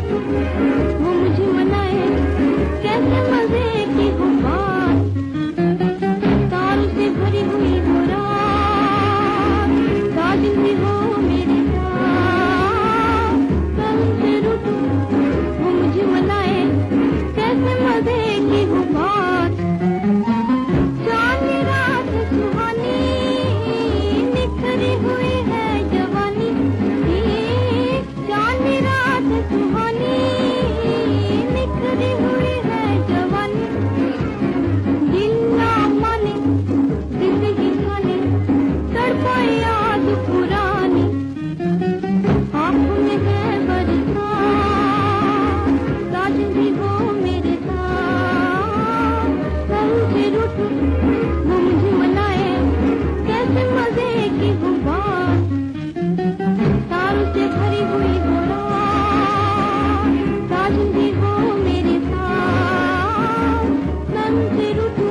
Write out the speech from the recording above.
वो मुझे मनाए कैसे मजे की हो बात। तारों से भरी हुई हो रात, साजन भी हो मेरे साथ। मैं उनसे रूठूं वो मुझे मनाए कैसे मजे की हो बात। चांदनी रात सुहानी निखरी हुई है जवानी। चांदनी रात सुहानी निखरी हुई है जवानी। दिल ना माने जिंदगी खाने तड़पाए याद पुरानी। आँखों में है बरसात, साजन भी हो मेरे साथ। मैं उनसे रूठूं वो मुझे मनाए कैसे मजे की हो बात। तारों से भरी हुई हो रात, साजन भी हो मेरे साथ। मैं उनसे रूठूं